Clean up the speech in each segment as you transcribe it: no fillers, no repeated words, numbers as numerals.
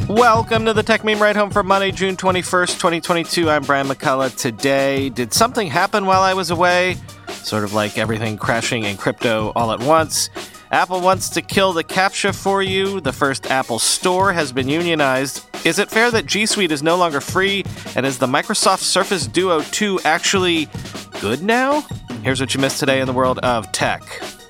Welcome to the Tech Meme Ride Home for Monday, June 21st, 2022. I'm Brian McCullough. Today, did something happen while I was away? Sort of like everything crashing in crypto all at once. Apple wants to kill the CAPTCHA for you. The first Apple Store has been unionized. Is it fair that G Suite is no longer free? And is the Microsoft Surface Duo 2 actually good now? Here's what you missed today in the world of tech.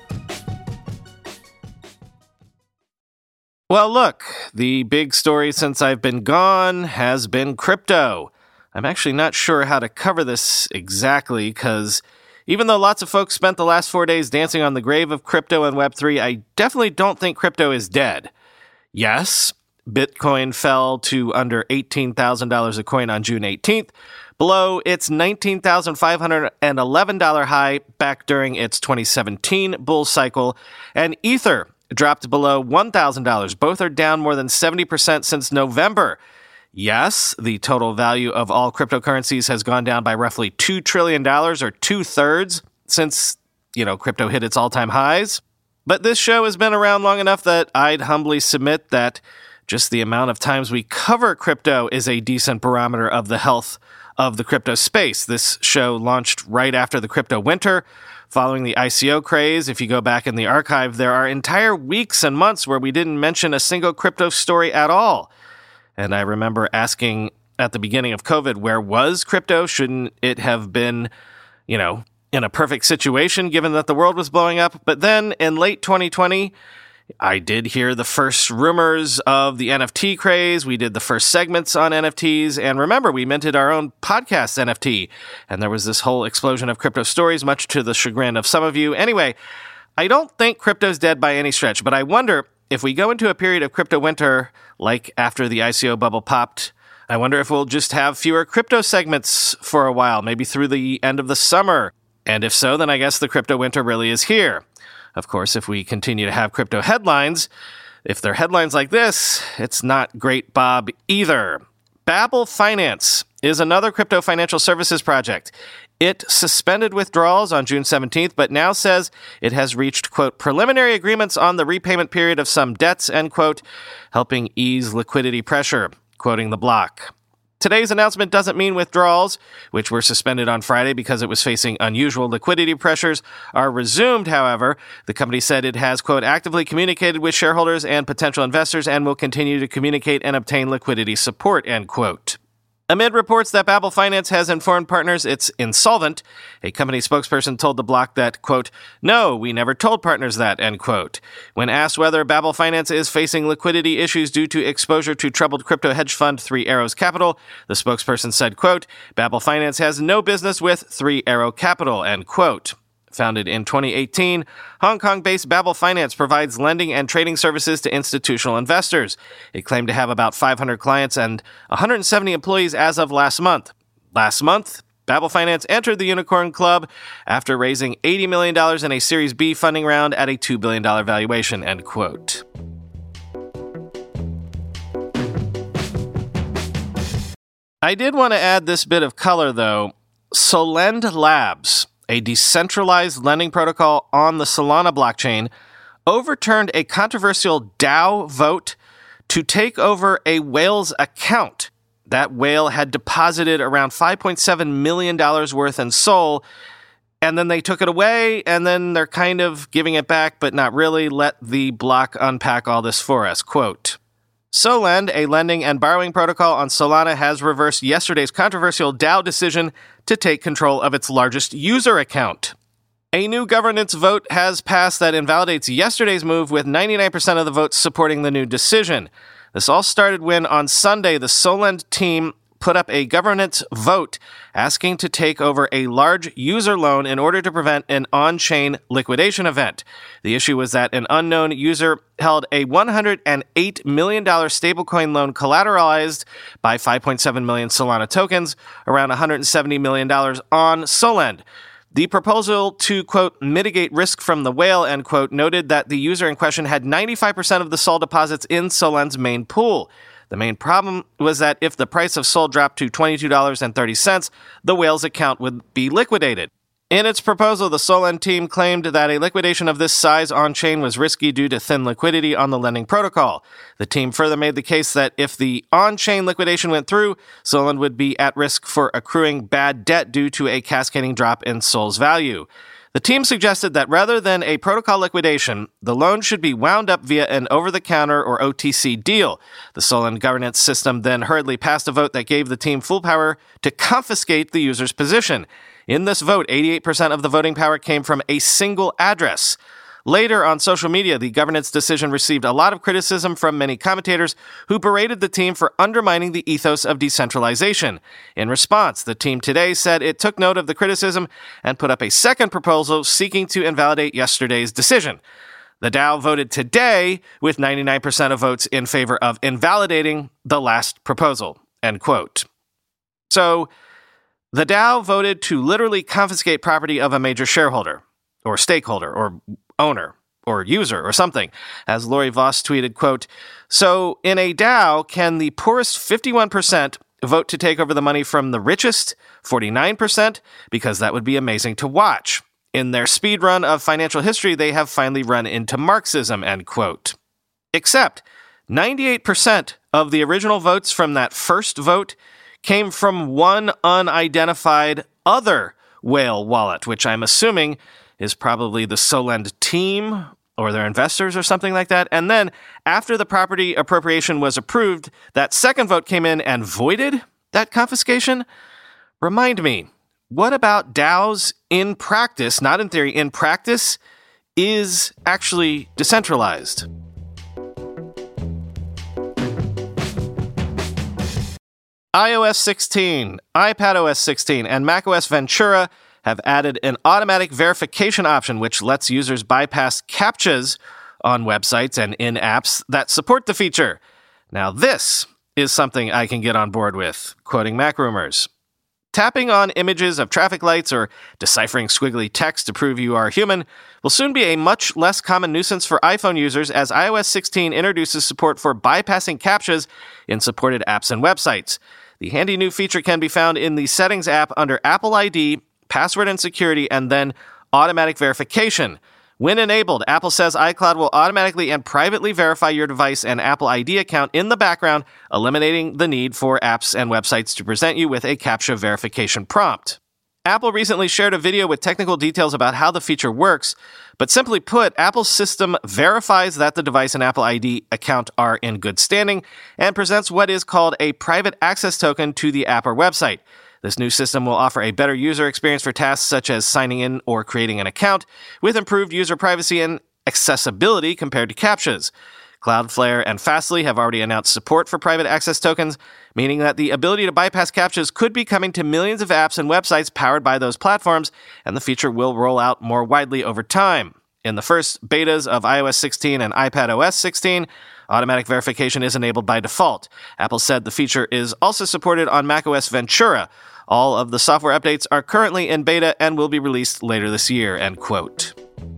Well, look, the big story since I've been gone has been crypto. I'm actually not sure how to cover this exactly, because even though lots of folks spent the last 4 days dancing on the grave of crypto and Web3, I definitely don't think crypto is dead. Yes, Bitcoin fell to under $18,000 a coin on June 18th, below its $19,511 high back during its 2017 bull cycle, and Ether dropped below $1,000. Both are down more than 70% since November. Yes, the total value of all cryptocurrencies has gone down by roughly $2 trillion, or 2/3, since, crypto hit its all-time highs. But this show has been around long enough that I'd humbly submit that just the amount of times we cover crypto is a decent barometer of the health of the crypto space. This show launched right after the crypto winter, following the ICO craze. If you go back in the archive, there are entire weeks and months where we didn't mention a single crypto story at all. And I remember asking at the beginning of COVID, where was crypto? Shouldn't it have been, in a perfect situation given that the world was blowing up? But then in late 2020, I did hear the first rumors of the NFT craze. We did the first segments on NFTs. And remember, we minted our own podcast NFT. And there was this whole explosion of crypto stories, much to the chagrin of some of you. Anyway, I don't think crypto's dead by any stretch, but I wonder if we go into a period of crypto winter, like after the ICO bubble popped, I wonder if we'll just have fewer crypto segments for a while, maybe through the end of the summer. And if so, then I guess the crypto winter really is here. Of course, if we continue to have crypto headlines, if they're headlines like this, it's not great Bob either. Babel Finance is another crypto financial services project. It suspended withdrawals on June 17th, but now says it has reached, quote, preliminary agreements on the repayment period of some debts, end quote, helping ease liquidity pressure, quoting the block. Today's announcement doesn't mean withdrawals, which were suspended on Friday because it was facing unusual liquidity pressures, are resumed, however. The company said it has, quote, actively communicated with shareholders and potential investors and will continue to communicate and obtain liquidity support, end quote. Amid reports that Babel Finance has informed partners it's insolvent, a company spokesperson told the block that, quote, no, we never told partners that, end quote. When asked whether Babel Finance is facing liquidity issues due to exposure to troubled crypto hedge fund Three Arrows Capital, the spokesperson said, quote, Babel Finance has no business with Three Arrow Capital, end quote. Founded in 2018, Hong Kong-based Babel Finance provides lending and trading services to institutional investors. It claimed to have about 500 clients and 170 employees as of last month. Last month, Babel Finance entered the Unicorn Club after raising $80 million in a Series B funding round at a $2 billion valuation, end quote. I did want to add this bit of color, though. Solend Labs, a decentralized lending protocol on the Solana blockchain, overturned a controversial DAO vote to take over a whale's account. That whale had deposited around $5.7 million worth in SOL, and then they took it away, and then they're kind of giving it back, but not really. Let the block unpack all this for us. Quote, Solend, a lending and borrowing protocol on Solana, has reversed yesterday's controversial DAO decision to take control of its largest user account. A new governance vote has passed that invalidates yesterday's move, with 99% of the votes supporting the new decision. This all started when, on Sunday, the Solend team put up a governance vote asking to take over a large user loan in order to prevent an on-chain liquidation event. The issue was that an unknown user held a $108 million stablecoin loan collateralized by 5.7 million Solana tokens, around $170 million on Solend. The proposal to, quote, mitigate risk from the whale, end quote, noted that the user in question had 95% of the SOL deposits in Solend's main pool. The main problem was that if the price of SOL dropped to $22.30, the whale's account would be liquidated. In its proposal, the Solend team claimed that a liquidation of this size on-chain was risky due to thin liquidity on the lending protocol. The team further made the case that if the on-chain liquidation went through, Solend would be at risk for accruing bad debt due to a cascading drop in Sol's value. The team suggested that rather than a protocol liquidation, the loan should be wound up via an over-the-counter or OTC deal. The Solend governance system then hurriedly passed a vote that gave the team full power to confiscate the user's position. In this vote, 88% of the voting power came from a single address. Later on social media, the governance decision received a lot of criticism from many commentators who berated the team for undermining the ethos of decentralization. In response, the team today said it took note of the criticism and put up a second proposal seeking to invalidate yesterday's decision. The DAO voted today with 99% of votes in favor of invalidating the last proposal. End quote. So, the DAO voted to literally confiscate property of a major shareholder, or stakeholder, or owner, or user, or something. As Lori Voss tweeted, quote, "So in a DAO, can the poorest 51% vote to take over the money from the richest 49%? Because that would be amazing to watch. In their speed run of financial history, they have finally run into Marxism," end quote. Except 98% of the original votes from that first vote came from one unidentified other whale wallet, which I'm assuming is probably the Solend team or their investors or something like that. And then after the property appropriation was approved, that second vote came in and voided that confiscation. Remind me, what about DAOs in practice, not in theory, in practice, is actually decentralized? iOS 16, iPadOS 16, and macOS Ventura have added an automatic verification option which lets users bypass CAPTCHAs on websites and in apps that support the feature. Now this is something I can get on board with, quoting MacRumors. Tapping on images of traffic lights or deciphering squiggly text to prove you are human will soon be a much less common nuisance for iPhone users as iOS 16 introduces support for bypassing CAPTCHAs in supported apps and websites. The handy new feature can be found in the Settings app under Apple ID, Password and Security, and then Automatic Verification. When enabled, Apple says iCloud will automatically and privately verify your device and Apple ID account in the background, eliminating the need for apps and websites to present you with a CAPTCHA verification prompt. Apple recently shared a video with technical details about how the feature works, but simply put, Apple's system verifies that the device and Apple ID account are in good standing and presents what is called a private access token to the app or website. This new system will offer a better user experience for tasks such as signing in or creating an account, with improved user privacy and accessibility compared to CAPTCHAs. Cloudflare and Fastly have already announced support for private access tokens, meaning that the ability to bypass CAPTCHAs could be coming to millions of apps and websites powered by those platforms, and the feature will roll out more widely over time. In the first betas of iOS 16 and iPadOS 16, automatic verification is enabled by default. Apple said the feature is also supported on macOS Ventura. All of the software updates are currently in beta and will be released later this year, end quote.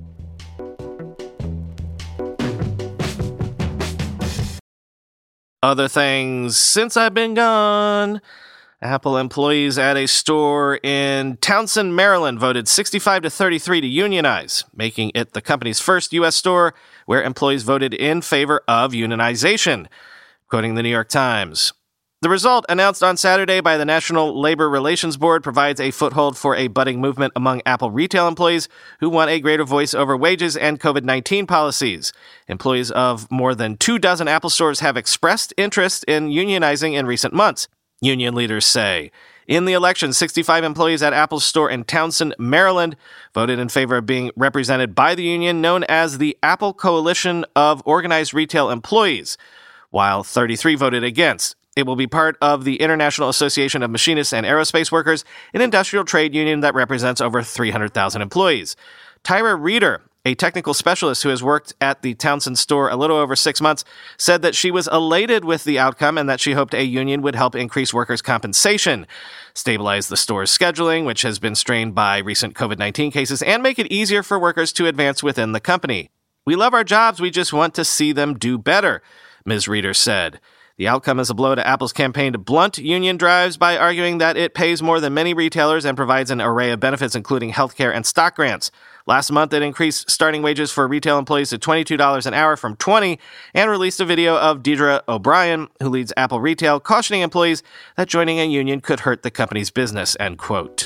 Other things since I've been gone. Apple employees at a store in Townsend, Maryland voted 65-33 to unionize, making it the company's first U.S. store where employees voted in favor of unionization, quoting the New York Times. The result, announced on Saturday by the National Labor Relations Board, provides a foothold for a budding movement among Apple retail employees who want a greater voice over wages and COVID-19 policies. Employees of more than 24 Apple stores have expressed interest in unionizing in recent months, union leaders say. In the election, 65 employees at Apple's store in Townsend, Maryland, voted in favor of being represented by the union known as the Apple Coalition of Organized Retail Employees, while 33 voted against. It will be part of the International Association of Machinists and Aerospace Workers, an industrial trade union that represents over 300,000 employees. Tyra Reeder, a technical specialist who has worked at the Townsend store a little over 6 months, said that she was elated with the outcome and that she hoped a union would help increase workers' compensation, stabilize the store's scheduling, which has been strained by recent COVID-19 cases, and make it easier for workers to advance within the company. "We love our jobs, we just want to see them do better," Ms. Reeder said. The outcome is a blow to Apple's campaign to blunt union drives by arguing that it pays more than many retailers and provides an array of benefits, including healthcare and stock grants. Last month, it increased starting wages for retail employees to $22 an hour from $20 and released a video of Deidre O'Brien, who leads Apple Retail, cautioning employees that joining a union could hurt the company's business, end quote.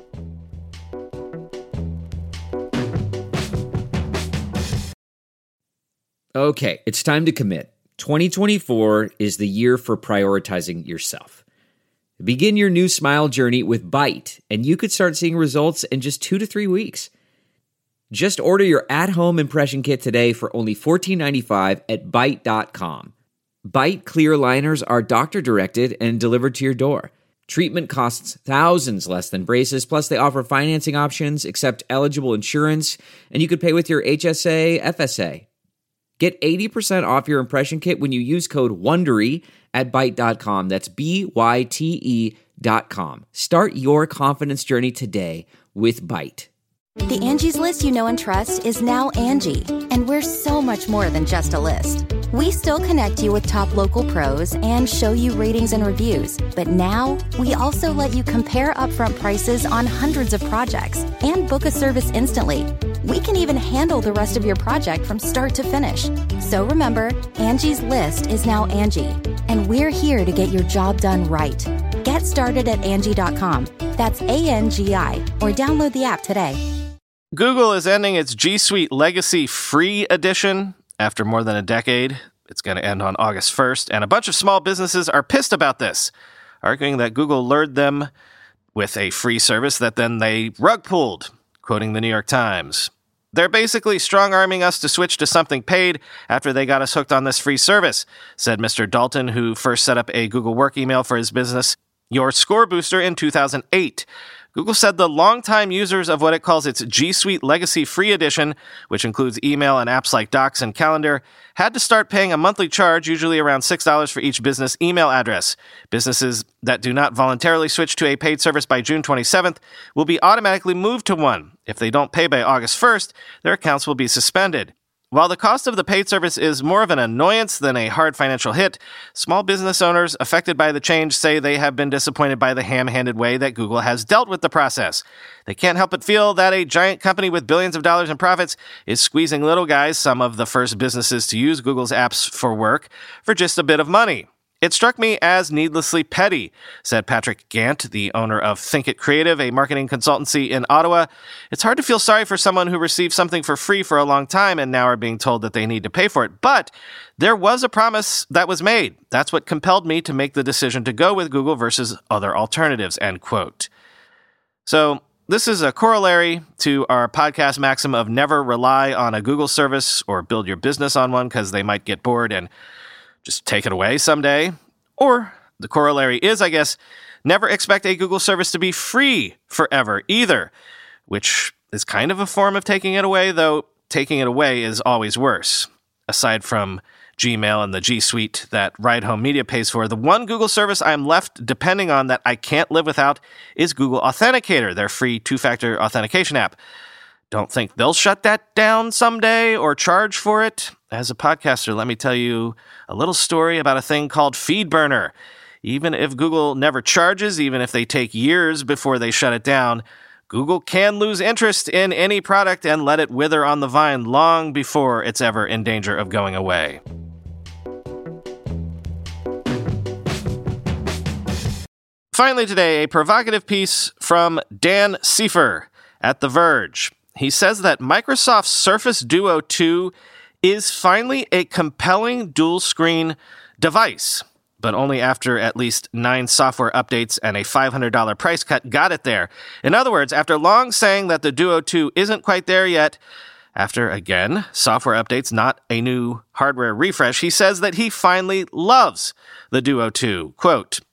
Okay, it's time to commit. 2024 is the year for prioritizing yourself. Begin your new smile journey with Byte, and you could start seeing results in just 2 to 3 weeks. Just order your at-home impression kit today for only $14.95 at Byte.com. Byte clear liners are doctor-directed and delivered to your door. Treatment costs thousands less than braces, plus they offer financing options, accept eligible insurance, and you could pay with your HSA, FSA. Get 80% off your impression kit when you use code WONDERY at Byte.com. That's BYTE.com. Start your confidence journey today with Byte. The Angie's List you know and trust is now Angie, and we're so much more than just a list. We still connect you with top local pros and show you ratings and reviews, but now we also let you compare upfront prices on hundreds of projects and book a service instantly. We can even handle the rest of your project from start to finish. So remember, Angie's List is now Angie, and we're here to get your job done right. Get started at Angie.com. That's ANGI, or download the app today. Google is ending its G Suite Legacy Free Edition after more than a decade. It's going to end on August 1st, and a bunch of small businesses are pissed about this, arguing that Google lured them with a free service that then they rug pulled, quoting the New York Times. They're basically strong-arming us to switch to something paid after they got us hooked on this free service, said Mr. Dalton, who first set up a Google Work email for his business, Your Score Booster, in 2008. Google said the longtime users of what it calls its G Suite Legacy Free Edition, which includes email and apps like Docs and Calendar, had to start paying a monthly charge, usually around $6 for each business email address. Businesses that do not voluntarily switch to a paid service by June 27th will be automatically moved to one. If they don't pay by August 1st, their accounts will be suspended. While the cost of the paid service is more of an annoyance than a hard financial hit, small business owners affected by the change say they have been disappointed by the ham-handed way that Google has dealt with the process. They can't help but feel that a giant company with billions of dollars in profits is squeezing little guys, some of the first businesses to use Google's apps for work, for just a bit of money. It struck me as needlessly petty, said Patrick Gant, the owner of Think It Creative, a marketing consultancy in Ottawa. It's hard to feel sorry for someone who received something for free for a long time and now are being told that they need to pay for it. But there was a promise that was made. That's what compelled me to make the decision to go with Google versus other alternatives, end quote. So this is a corollary to our podcast maxim of never rely on a Google service or build your business on one because they might get bored and just take it away someday. Or the corollary is, I guess, never expect a Google service to be free forever either, which is kind of a form of taking it away, though taking it away is always worse. Aside from Gmail and the G Suite that Ride Home Media pays for, the one Google service I'm left depending on that I can't live without is Google Authenticator, their free two-factor authentication app. Don't think they'll shut that down someday or charge for it. As a podcaster, let me tell you a little story about a thing called FeedBurner. Even if Google never charges, even if they take years before they shut it down, Google can lose interest in any product and let it wither on the vine long before it's ever in danger of going away. Finally today, a provocative piece from Dan Seifer at The Verge. He says that Microsoft's Surface Duo 2 is finally a compelling dual-screen device, but only after at least 9 software updates and a $500 price cut got it there. In other words, after long saying that the Duo 2 isn't quite there yet, after, again, software updates, not a new hardware refresh, he says that he finally loves the Duo 2. Quote,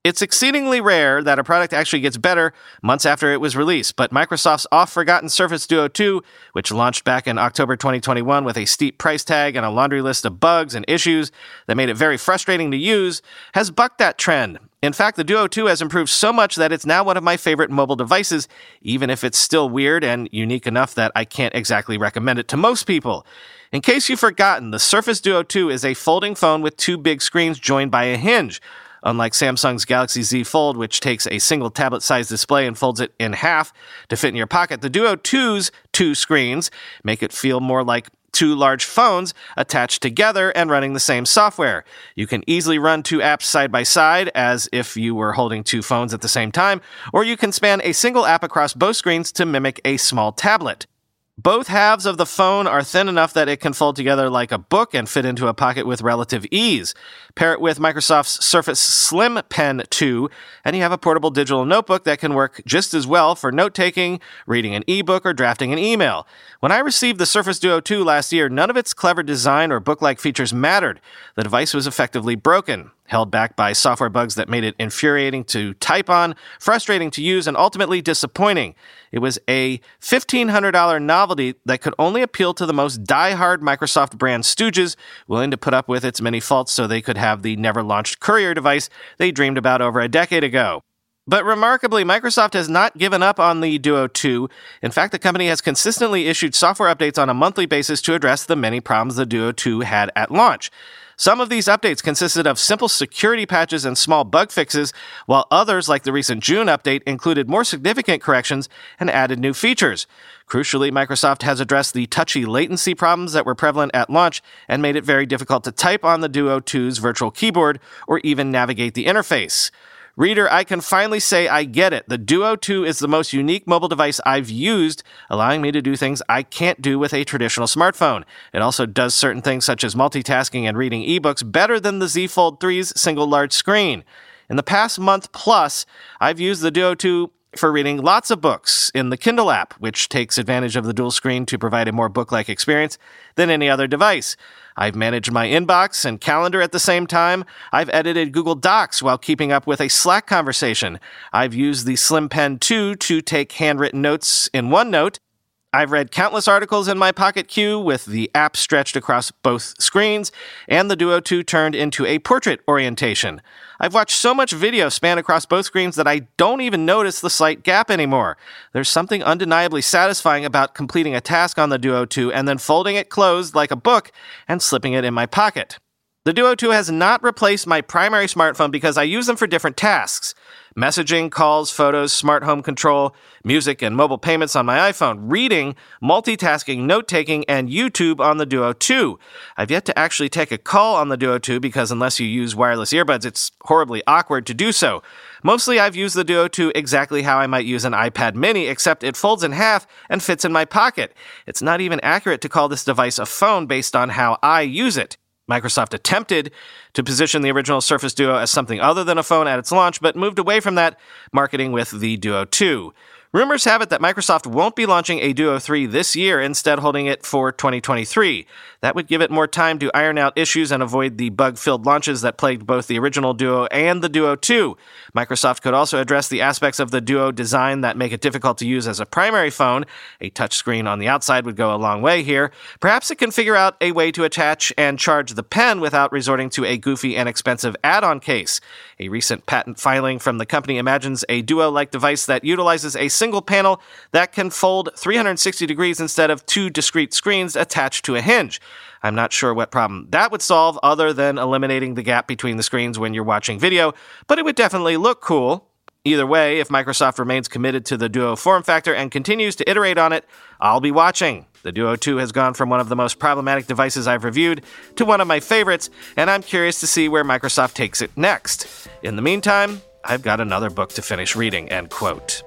It's exceedingly rare that a product actually gets better months after it was released, but Microsoft's oft-forgotten Surface Duo 2, which launched back in October 2021 with a steep price tag and a laundry list of bugs and issues that made it very frustrating to use, has bucked that trend. In fact, the Duo 2 has improved so much that it's now one of my favorite mobile devices, even if it's still weird and unique enough that I can't exactly recommend it to most people. In case you've forgotten, the Surface Duo 2 is a folding phone with two big screens joined by a hinge. Unlike Samsung's Galaxy Z Fold, which takes a single tablet-sized display and folds it in half to fit in your pocket, the Duo 2's two screens make it feel more like two large phones attached together and running the same software. You can easily run two apps side by side as if you were holding two phones at the same time, or you can span a single app across both screens to mimic a small tablet. Both halves of the phone are thin enough that it can fold together like a book and fit into a pocket with relative ease. Pair it with Microsoft's Surface Slim Pen 2, and you have a portable digital notebook that can work just as well for note-taking, reading an ebook, or drafting an email. When I received the Surface Duo 2 last year, none of its clever design or book-like features mattered. The device was effectively broken, held back by software bugs that made it infuriating to type on, frustrating to use, and ultimately disappointing. It was a $1,500 novelty that could only appeal to the most die-hard Microsoft brand stooges, willing to put up with its many faults so they could have the never-launched courier device they dreamed about over a decade ago. But remarkably, Microsoft has not given up on the Duo 2. In fact, the company has consistently issued software updates on a monthly basis to address the many problems the Duo 2 had at launch. Some of these updates consisted of simple security patches and small bug fixes, while others, like the recent June update, included more significant corrections and added new features. Crucially, Microsoft has addressed the touchy latency problems that were prevalent at launch and made it very difficult to type on the Duo 2's virtual keyboard or even navigate the interface. Reader, I can finally say I get it. The Duo 2 is the most unique mobile device I've used, allowing me to do things I can't do with a traditional smartphone. It also does certain things such as multitasking and reading ebooks better than the Z Fold 3's single large screen. In the past month plus, I've used the Duo 2 for reading lots of books in the Kindle app, which takes advantage of the dual screen to provide a more book-like experience than any other device. I've managed my inbox and calendar at the same time. I've edited Google Docs while keeping up with a Slack conversation. I've used the Slim Pen 2 to take handwritten notes in OneNote. I've read countless articles in my Pocket Queue with the app stretched across both screens, and the Duo 2 turned into a portrait orientation. I've watched so much video span across both screens that I don't even notice the slight gap anymore. There's something undeniably satisfying about completing a task on the Duo 2 and then folding it closed like a book and slipping it in my pocket. The Duo 2 has not replaced my primary smartphone because I use them for different tasks. Messaging, calls, photos, smart home control, music, and mobile payments on my iPhone, reading, multitasking, note-taking, and YouTube on the Duo 2. I've yet to actually take a call on the Duo 2 because unless you use wireless earbuds, it's horribly awkward to do so. Mostly I've used the Duo 2 exactly how I might use an iPad mini, except it folds in half and fits in my pocket. It's not even accurate to call this device a phone based on how I use it. Microsoft attempted to position the original Surface Duo as something other than a phone at its launch, but moved away from that marketing with the Duo 2. Rumors have it that Microsoft won't be launching a Duo 3 this year, instead holding it for 2023. That would give it more time to iron out issues and avoid the bug-filled launches that plagued both the original Duo and the Duo 2. Microsoft could also address the aspects of the Duo design that make it difficult to use as a primary phone. A touchscreen on the outside would go a long way here. Perhaps it can figure out a way to attach and charge the pen without resorting to a goofy and expensive add-on case. A recent patent filing from the company imagines a Duo-like device that utilizes a single panel that can fold 360 degrees instead of two discrete screens attached to a hinge. I'm not sure what problem that would solve other than eliminating the gap between the screens when you're watching video, but it would definitely look cool. Either way, if Microsoft remains committed to the Duo form factor and continues to iterate on it, I'll be watching. The Duo 2 has gone from one of the most problematic devices I've reviewed to one of my favorites, and I'm curious to see where Microsoft takes it next. In the meantime, I've got another book to finish reading, end quote.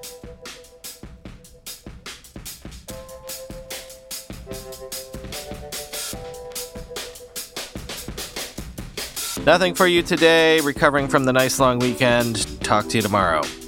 Nothing for you today. Recovering from the nice long weekend. Talk to you tomorrow.